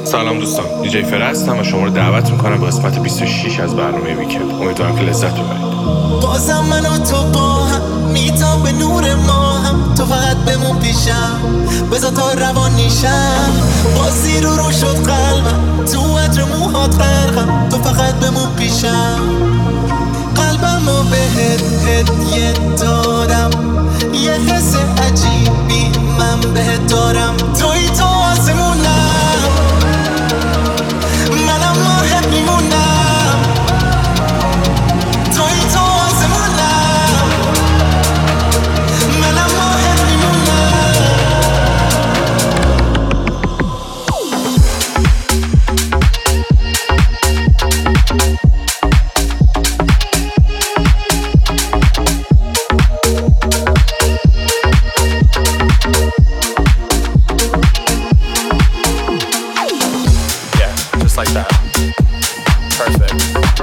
سلام دوستان، دیجی فره هستم و شما رو دعوت میکنم به قسمت 26 از برنامه ویکند. امیدوارم که لذت ببرید. بازم من و تو با هم میتام به نور ما هم، تو فقط بمون پیشم بذار تا روان نیشم. بازی رو شد قلبم تو عطر موهات غرقم، تو فقط بمون پیشم. قلبم رو بهت هدیه دادم، یه حس عجیبی من بهت دارم. توی تو آسمونم، منم راحت میمونم. توی تو آسمونم، منم راحت میمونم. Like that. Perfect.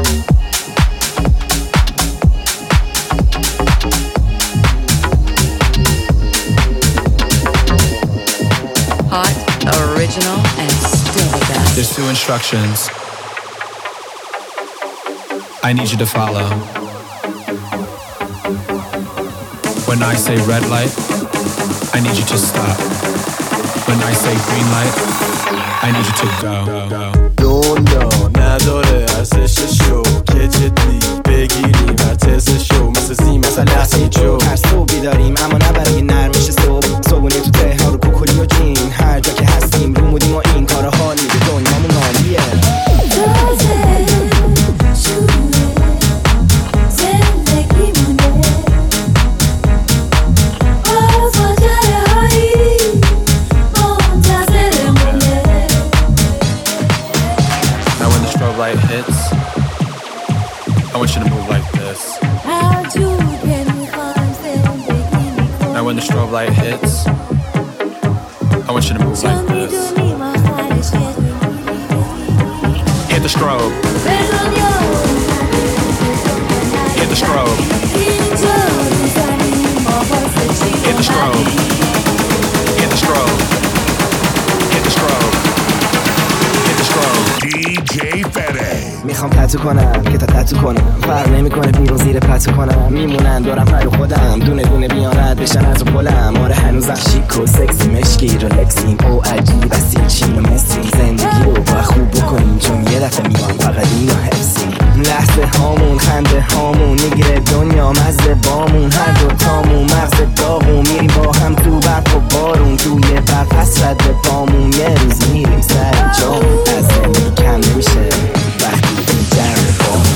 Hot, original, and still the best. There's 2 instructions I need you to follow. When I say red light, I need you to stop. When I say green light, I need you to go. دنیا نداره ارزش شو که جدی بگیریم هر ترس شو مثل زی مثل لحظه جو. هر صبحی داریم اما نه برای نرمش صبح. صبحونه تو تهران رو کوکلی و جین، هر جا که هستیم رو مودیم و این کار حالی به دنیامون عالیه. Light hits, I want you to move like this. Now when the strobe light hits, I want you to move like this. Hit the strobe. Hit the strobe. Hit the strobe. Hit the strobe. Hit the strobe. Hit the strobe. DJ Fede. میخوام تتو کنم که تا تتو کنم، فرق نمیکنه بیرون زیر پتو کنم. میمونن دورم پر خودم، دونه دونه بیان رد بشن از پلم. آره هنوزم شیک و سکسی، مشکی رلکسیم او عجیب اصیل چین و مسی. زندگی رو با خوب بکنیم چون یه دفعه میان فقط اینو حفظیم. لحظه هامون خنده هامون میگیره دنیا مزه بامون. هر دوتامون مغز داغون، میریم با هم تو برف و بارون. توی برف پس رد به پامون، یه روز میریم سر جامون. از زندگی کم نمیشه وقتی دیگر بامون.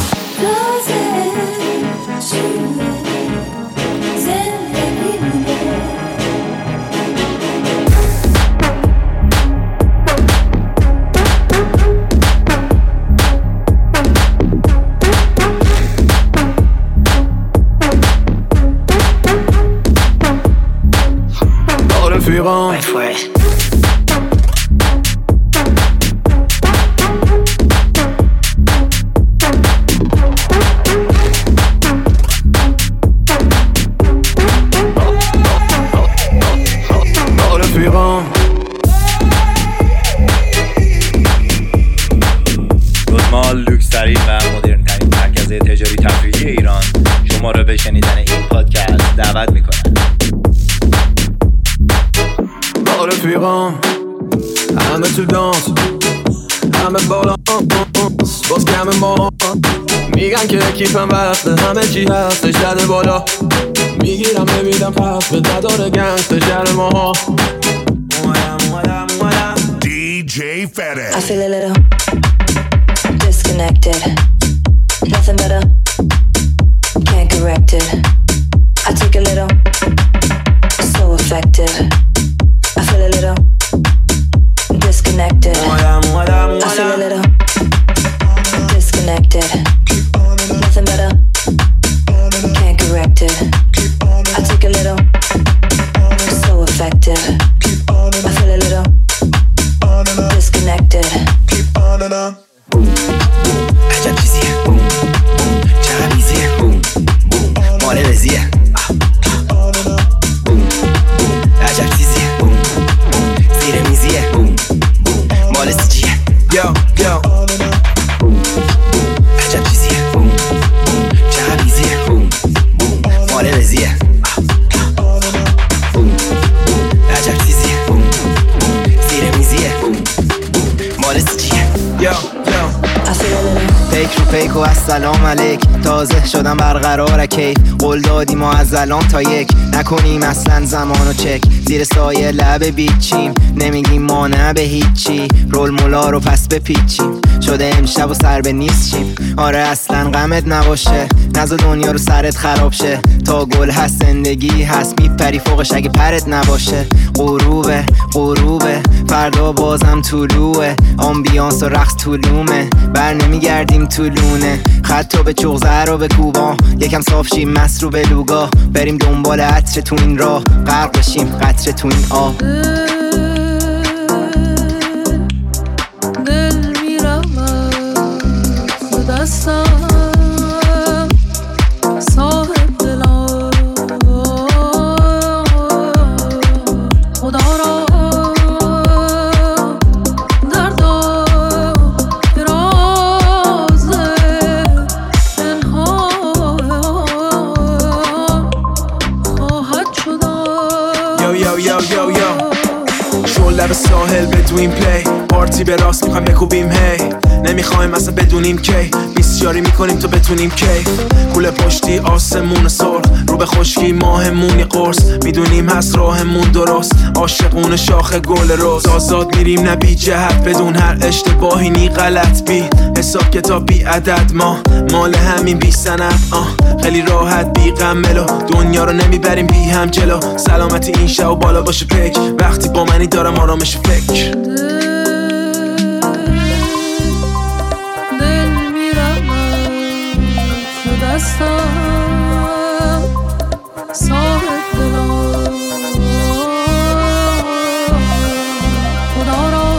Wait for it. گودمال لوکس‌ترین و مدرن ترین مرکز تجاری تفریحی ایران شما را به شنیدن این پادکست دعوت می‌کند. رفیقام همه تو دانس، همه بالا باز کم ما میگن که کیفم بسته، همه چی هستش زده بالا. میگیرم نمیدم پس به نداره گنگستر شهر ما. DJ Fede. I feel a little disconnected, nothing better, can't correct it. I take a little, so effective. I feel a little disconnected. I feel a little disconnected. Nothing better, can't correct it. I take a little, so effective. I feel a little disconnected. عجب چیزیه، چقدر ایزیه، مال رزیه. عجب چیزیه yo yo عجب چیزیه چه بیزیه مال رزیه عجب چیزیه زیر میزیه مال سیچیه yo پیک رو پیک و السلام علیک تازه شدم برقرار کیف قول دادیم و از الان تا یک نکنیم اصلا زمانو چک زیر سایه لب بیچیم نمیگیم ما نه به هیچی رول مولا رو پس بپیچیم شده امشب و سر به نیست چیم آره اصلا غمت نباشه نزا دنیا رو سرت خراب شه تا گل هست زندگی هست میپری فوقش اگه پرت نباشه غروبه فردا بازم طلوعه آمبیانس و رقص طولومه بر نمیگردیم طولونه خطا به چغزه رو به کوبا یکم صاف شیم مست رو به لوگا بریم دنبال عطر تو این راه غرق بشیم قطره تو این آب دل میرم از دستم صاحب دلم خدا را لب ساحل بدویم پلی پارتی به راست میخوایم بکوبیم هی نمیخوایم اصلا بدونیم کی بیسیاری میکنیم تو بتونیم کی کوله پشتی آسمون سرخ رو به خشکی ماهمونی قرص میدونیم هست راهمون درست عاشقون شاخ گل روز آزاد میریم نه بی جهت بدون هر اشتباهی نی غلط بی حساب کتاب بی عدد ما مال همین بی سند خیلی راحت بی غملو دنیا رو نمیبریم بی هم جلو سلامتی این شب و بالا باشه پیک وقتی با منی دارم آرامش فکر دل میرم تو دستم صاحب دلم خدا را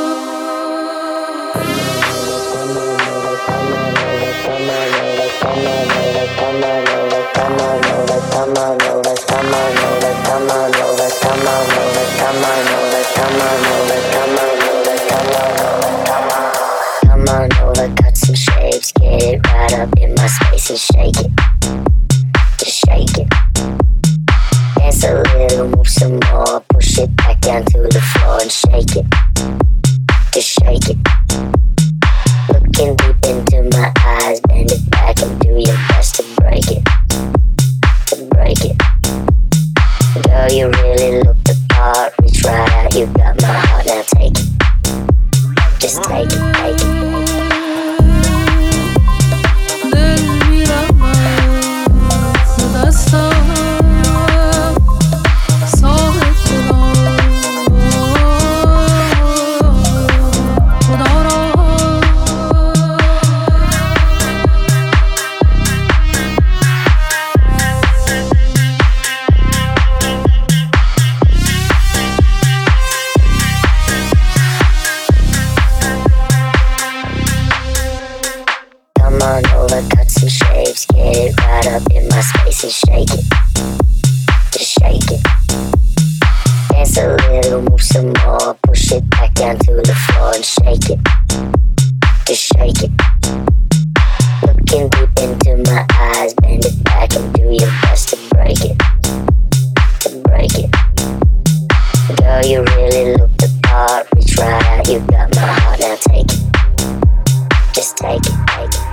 cut some shapes, get it right up in my space and shake it, just shake it. Dance a little, move some more, push it back down to the floor and shake it, just shake it. Looking deep into my eyes, bend it back and do your best to break it, to break it. Girl, you really look the part, reach right out, you got my heart, now take it, just take it, take it. Come on over, cut some shapes, get it right up in my space and shake it, just shake it. Dance a little, move some more, push it back down to the floor and shake it, just shake it. Looking deep into my eyes, bend it back and do your best to break it, to break it. Girl, you really look the part, reach right out, you got my heart, now take it, just take it, take it.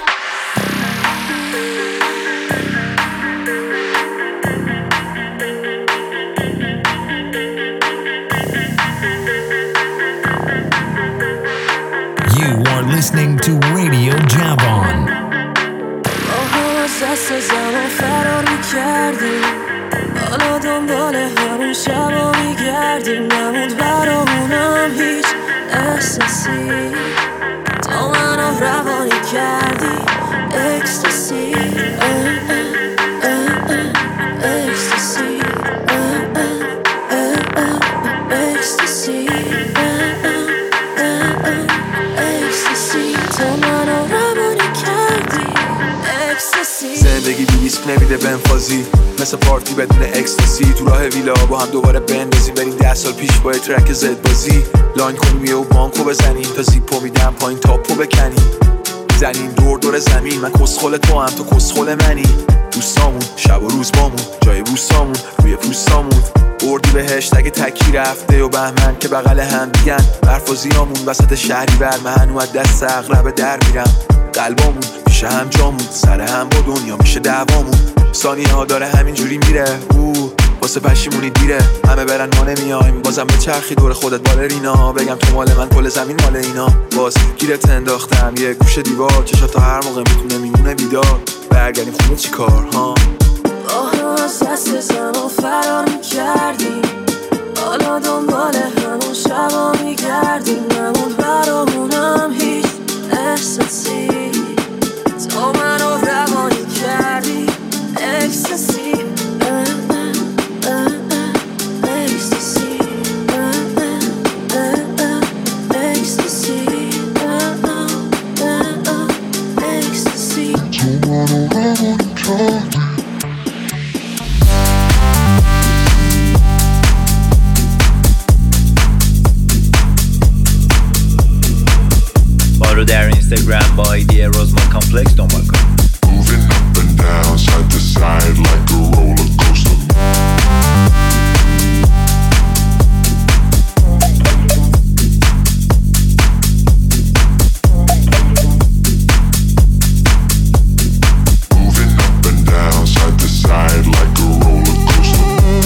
You are listening to Radio Javon. دست زمان فرار میکردیم حالا دنبال همون شبا میگردیم نموند برامونم هیچ احساسی تا منو روانی کردی اکستاسی اکستاسی اکستاسی اکستاسی تا منو روانی کردی اکستاسی زندگی بی دیسک میده بنفازی مثل پارتی بدون اکستاسی تو راه ویلا با هم دوباره بندازیم بریم 10 سال پیش با ترک زد بازی لاین کنیم یه و بانکو بزنیم تا زیپو میدم پایین تاپو بکنیم زنیم دور زمین من کسخل تو هم تو کسخل منی دوستامون شب و روز بامون جای بوسامون روی پوستامون بردی بهشت اگه تکی رفته و بهمن که بغل هم دیگن برفازیامون وسط شهری بر من اومد دست اغرب در میرم قلبامون میشه هم جامون سر هم با دنیا میشه دعوامون ثانیه ها داره همینجوری میره واسه پشیمونی دیره همه برن ما نمیایم بازم به چرخی دور خودت بالرینا بگم تو مال من کل زمین مال اینا باز گیرت انداختم یه گوشه دیوار چشات تا هر موقع میتونه میمونه بیدار برگردیم خونه چی کار ها از دست زمان فرار میکردیم حالا دنبال همون شبا میگردیم نمون برامونم هیچ احساسی تو منو روانی کردی اکستاسی ما رو در اینستاگرام با ایدی روزمان کامپلکس دنبال کن. Moving up and down, side to side like a roller coaster. Moving up and down, side to side like a roller coaster.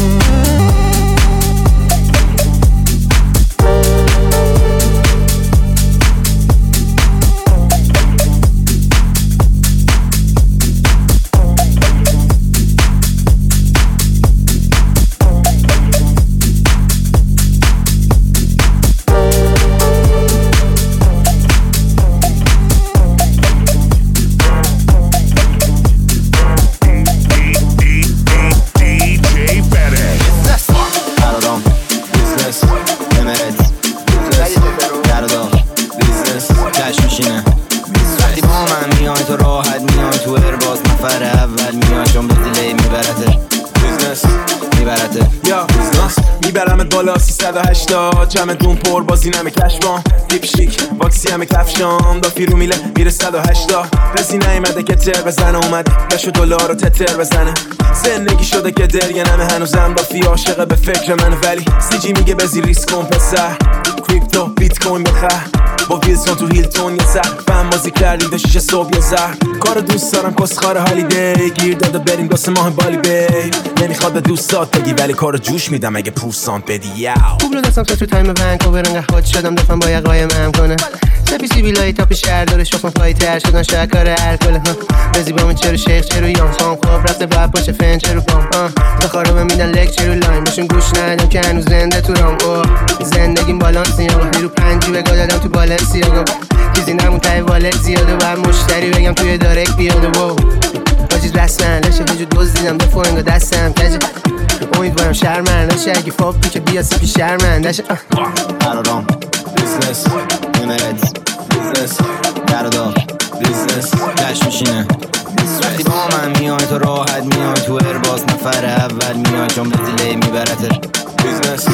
میبرمت بالا 380 چمدون پر بازی نمه کشبان دیپ شیک واکسی همه کفشام دافی رو میله میره 180 رسی نیمده که تر بزنه اومده بشو دلار رو تتر بزنه زندگی شده که درگه نمه هنوزم دافی عاشقه به فکر منه ولی سیجی میگه بزی ریسک کن پسر کریپتو بیت کوین بخر با ویلسون تو هیلتون یه سر فهم بازی کردیم تا 6 صبح یه زر کار دوست دارم کسخار هالیدی گیر داده بریم 2 ماه بالی بی نمیخواد به دوستات بگی ولی کارو جوش میدم اگه پورسانت بدی یاو خوب رو دستم تو تایم ونکوور انگه خود شدم دفعه با یه قایم هم کنه سپیسی بیلایی تاپ شهر داره شخصم فایی تر شدن شاید کار الکل بزی با من چرو شیخ چرو یان سام خواب رفته بعد پاشه فن چرو پام بخارو من میدن لکچر و لاین باشون گوش ندم که هنوز زنده تو رام زندگیم بالانس نیاگا رو پنجی بگاه دادم تو بالنسیاگا چیزی نمون تای والت زیاده و هم مشتری بگم توی دارک بیاده و باجیز رسمن لشه هجو دوز دیدم دفو انگا دستم کجه امیدوارم شرمن نشه اگه فاپی که بیاسی پی شرمن نشه قرارام بیزنس امارت بیزنس دردا بیزنس کش میشینه وقتی با من میای تو راحت میای تو ارباز نفر اول میای چون به دیلی میبرته بیزنس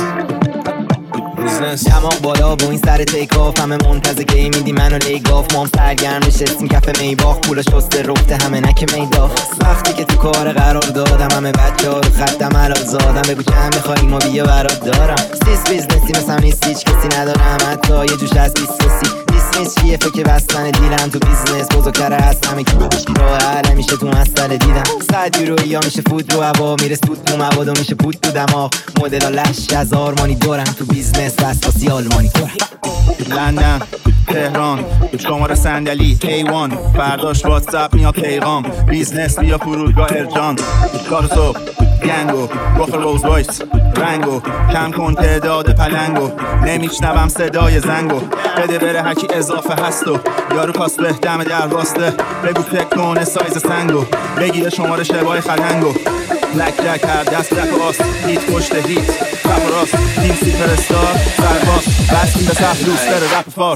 دماغ بالا با این سر تیک آف همه منتظر گی میدی منو لیگاف مام سرگرم نشستیم کف میباخ پولا شسته رفته همه نک میداف وقتی که تو کار قرار دادم همه بچه ها رو خطم حلال زادم بگو که هم بخوایی ما بیا برات دارم سیس بیزنسی مثلا نیست هیچ کسی ندارم حتی یه جوش از بیسوسی دیسمیس چیه فکر بستن دیلم تو بیزنس بزرگتره هست همه که راه حل میشه تو مسئله دیدم 100 یورو یا میشه فود رو هوا میره سود تو مواد و میشه پود تو دماغ مدل ها لش از آرمانی دارم تو بیزنس واسه آلمانی لندن تهران شماره صندلی ایوان برداشت واتساپ میاد پیغام بیزنس بیا فرودگاه ارجان کار صبح گنگو بخور روز وایس رنگو کم کن تعداد پلنگو نمیشنوم صدای زنگو بده بره هرکی اضافه هستو یارو کاسبه دم در واسطه بگو فکر کنه سایز سنگو بگیره شماره شبای خلنگو لک لک هر دست لک آست هیت پشت هیت رپ راست تیم سیپرستار سرباز بستیم به صف دوست داره رپ فارس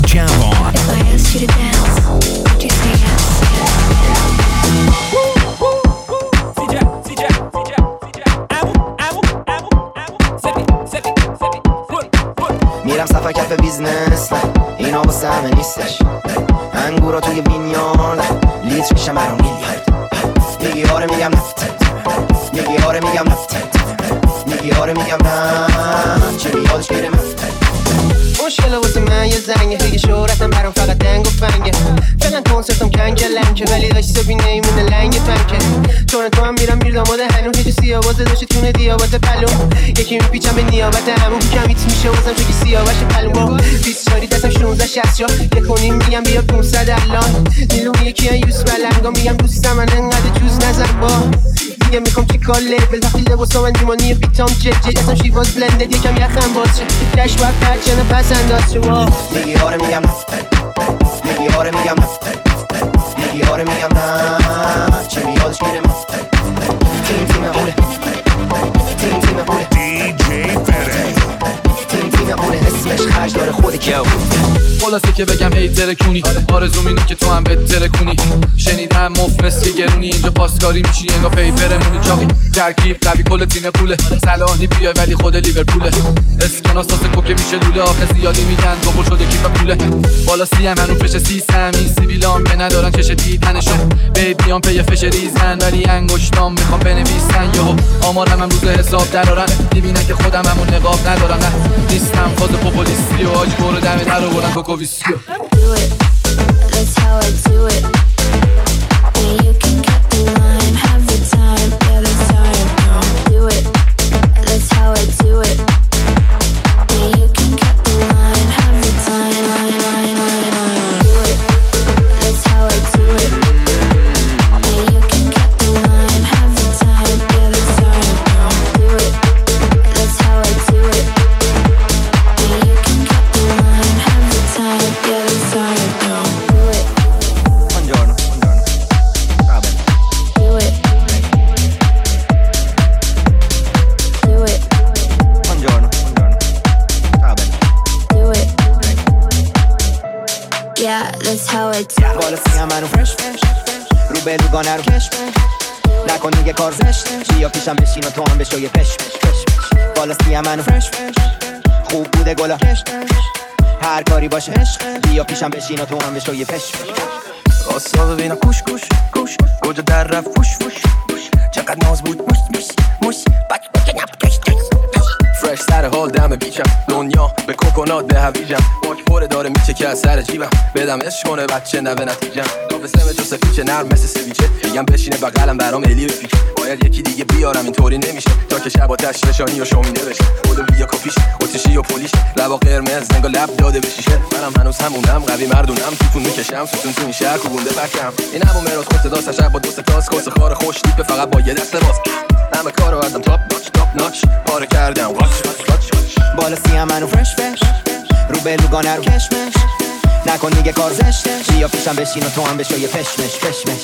Javon. If I asked you to dance, would you say yes? میرم صفا کف بیزنس نه اینا واسه همه نیستش انگورا توی وینیارد لیتر میشه مرا میلیارد میگی آره میگم نه میگی آره میگم نه میگی آره میگم نه چه بیادش گیره من مشکل واسه من یه زنگه دیگه شهرتم برام فقط دنگ و فنگه فعلا کنسرتم کنگه لنگه ولی داشتی سبی نیمونه لنگ فنکه چون تو هم میرم میرداماده هنو هیچی سیابازه داشتی تونه دیابات پلوم یکی میپیچم به نیابت همون کمیت میشه واسم چکی سیابش پلوم با 20 شاری دستم 16 60 یه کنیم میگم بیا 500 الان نیلوم یکی هم یوس بلنگا میگم دوستم من انقدر جوز نزن با دیگه میخوام که کار لیبل وقتی لباسا من دیمانی بیتام جد اصلا شیواز بلندد یکم یخم باز شه دش باید پرچنه پس انداز شه میگی آره میگم نه میگی آره میگم نه میگی آره میگم نه چه بیادش گیره من تیم اوله تیم اوله DJ Fede. تیم اوله اسمش خرج داره خود کیو خلاصه که بگم هی ترکونی آرزوم اینه که تو هم بهتر کنی شنیدم مفلس که گرونی اینجا پاسکاری میشی انگار پیپرمونی چاقی ترکیب قوی کل تیم پوله صلاحی بیای ولی خود لیورپوله اسکناس کوکه میشه لوله آخه زیادی میگن دوبل شده کیف پوله بالا سیم هنو فش سی سمی سیبیلام که ندارن چش دیدنشون بیبیام پی فش ریزن ولی انگشتام میخوام بنویسن یهو آمارم هم روز حساب درارن میبینن که خودم همون نقاب ندارم نه نیستم فاز پوپولیستی و آج برو دم در رو برن کوکو ویسکیو Do it, that's how I do it. Yeah, you can cut the line, have the time, yeah, that's how I do it. That's how I do it. Yeah, you can cut the line, have the time, line. Do it, that's how I do it. Yeah, you can cut the line, have the time, yeah, that's how I do it. That's how I do it. Yeah, you can cut the line, have the time, yeah, that's how I do it. Buongiorno. Va bene. Do it. Do it. Buongiorno. Va bene. Do it. Yeah, that's how I do it. بالا سیم منو فرش رو بلوگانه رو کش نکن دیگه کار زشته بیا پیشم بشین و تو هم بشو یه پش بالا سیم منو فرش خوب بوده گلا کش هر کاری باشه بیا پیشم بشین و تو هم بشو یه پش آسا ببینم کوش کجا در رفت فوش چقدر ناز بود موش بک نپ فرش سر حال دم بیچم دنیا به کوکونات به هویجم باک پره داره میچه که از سر جیبم بدم عشق کنه بچه نوه نتیجم دو سمه جو سفیچه نرم مثل سویچه میگم بشینه بغلم برام الی بفیک باید یکی دیگه بیارم اینطوری نمیشه تا که شب آتش نشانی و شومینه بشه خودم بیا کافیش اتشی و پولیش لبا قرمز انگار لب داده بشیشه منم هنوز همونم قوی مردونم توتون میکشم ستون تو این شهر کوبونده بکم این همون مراز خود صدا شب با دو سه تاس کس خار خوش تیپ فقط با یه دست باز همه کارو ازم تاپ ناچ پاره کردم بالا سیم منو فرش رو بلوگانه رو کشمش نکن دیگه کار زشته بیا پیشم بشین و تو هم بشو یه پشمش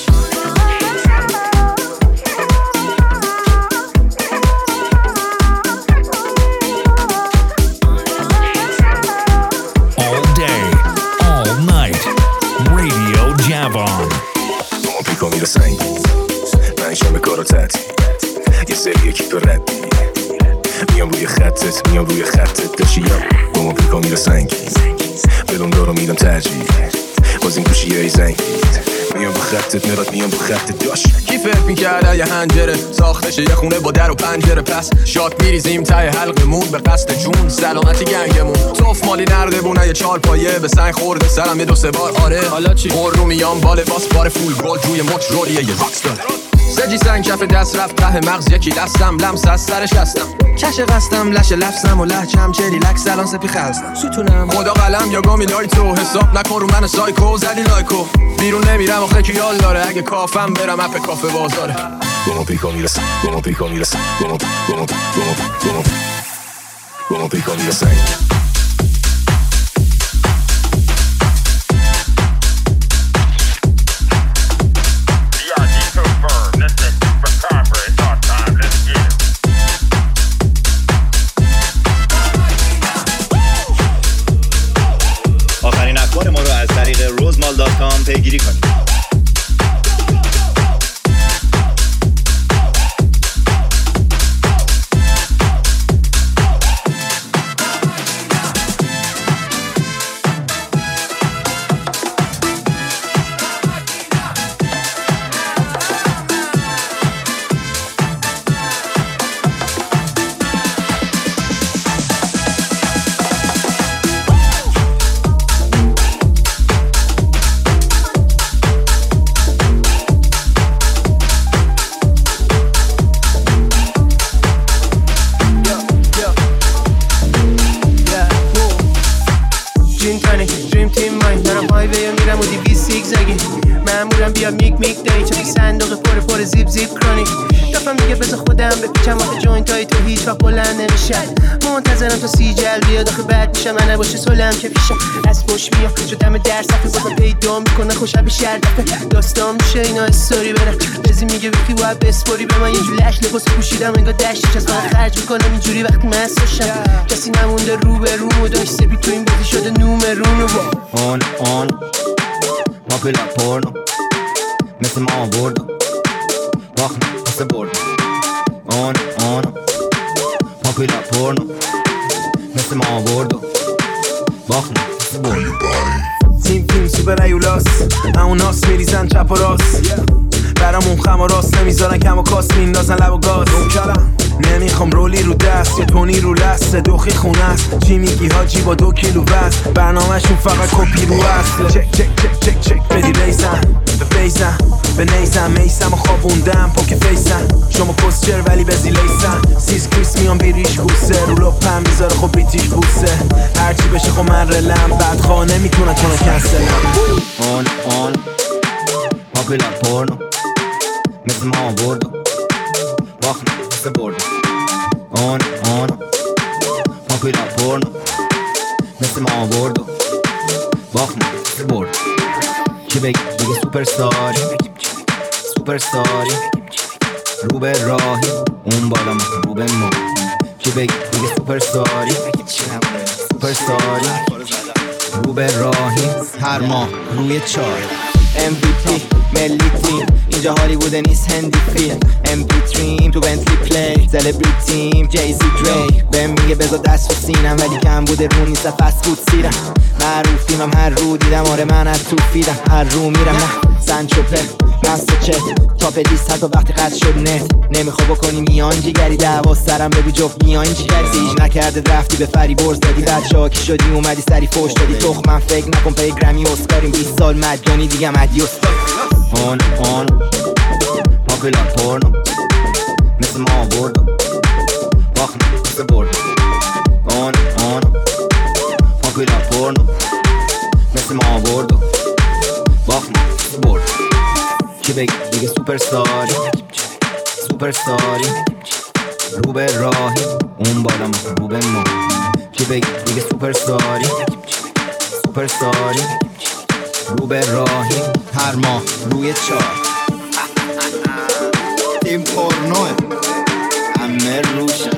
All day, all night. Radio Javon. ما پیکا میره سنگ من شمه کارو تعطیل یه سری یکی تو ردی میام روی خطت داشتیم با ما پیکا میره سنگ بدون دارو میدم ترجیح باز این گوشی های زنگ میام با خطت مراد میام با خطت داشت کی فکر میکرده یه هنجره ساختشه یه خونه با در و پنجره پس شات میریزیم تای حلقمون به قصد جون سلامتی گنگمون صف مالی نردبونه یه چار پایه به سنگ خورده سرم یه دو سه بار آره حالا چی رو میام باله باس بار فول گل روی مچ رولیه یه راکس داره سجی سنگ کف دست رفت ته مغز یکی لستم لمس از سرش هستم کش قستم لش لفظم و لهجم چه ریلکس الان سپی خستم ستونم خدا قلم یا گامی لایتو حساب نکن رو من سایکو زدی لایکو بیرون نمیرم آخه کیال داره اگه کافم برم اپ کافه بازاره با ما پیکا میرسن با ما پیکا میرسن آخرین اخبار ما رو از طریق rozmal.com پیگیری کنید. منتظرم تا سیجل بیاد آخه بعد میشه من نباشه سلم که پیشم از پشت میاد شدم در صفحه بازم پیدا میکنه خوشم بشه هر دفعه داستان میشه اینا استوری برم بزی میگه ویکی باید بسپوری به من یه جور لش لباس پوشیدم انگار دشتش از من خرج میکنم اینجوری وقتی مست باشم کسی نمونده رو به رومو داشت سپی تو این بازی شده نومرونو با اون ماپیلا پورنو مثل ما بردو باخن مثل بردو اون ماپیلا پورنو مثل ما بردو باخن مثل بردو تیم سوپر ایولاس همون ناس میریزن چپ و راست برامون خم و راست نمیذارن کم و کاس میندازن لب و گاز نمیخوام رولی رو دست یا تونی رو لست دوخی خونه است چی میگی حاجی با 2 کیلو وزن برنامهشون فقط کپی رو است چک چک چک چک چک بدی ریزن به فیزن به نیزن میسم و خوابوندم پاک فیسن شما کسچر ولی بزی لیسن سیز کریس میان بیریش کوسه رو لپم میذاره خب بیتیش بوسه هرچی بشه خب من رلم بعد خواه نمیتونن کنه کنسلم اون ماپیلا پورنو مثل ما بردو باخن مثل بردو اون ماپیلا پورنو مثل ما بردو باخن مثل بردو چی بگی دیگه سوپر ستاری رو به راهی اون بالا ما رو به ما چی بگی دیگه سوپر ستاری رو به راهی هر ماه روی 4 MVP ملی تیم اینجا هالیوود نیست هندی فیلم MP3 تو بنتلی پلی سلبریتیم جیزی دری بهم میگه بذار دست رو سینم ولی کم بوده رو نیست فست فود سیرم معروفیم هم هر رو دیدم آره من از تو فیدم هر رو میرم نه سنچوپه مست چه تاپ لیست حتی وقتی قد شد نت نمیخوا بکنی میان جیگری دعوا سرم بگو جفت میان جیگری سیج نکرده رفتی به فری برز دادی بعد شاکی شدی اومدی سری فوش دادی تخمم فکر نکن پی گرمی اسکاریم 20 سال مجانی دیگه مدیوس اون ماپیلا پورنو مثل ما بردو باخن مثل بردو اون ماپیلا پورنو مثل ما بردو باخن مثل بردو چی بگی دیگه سوپر ستاری رو به راهی اون بالا ما رو به ما چی بگی دیگه سوپر ستاری رو به راهی هر ماه روی 4 تیم پورنوه همه روشه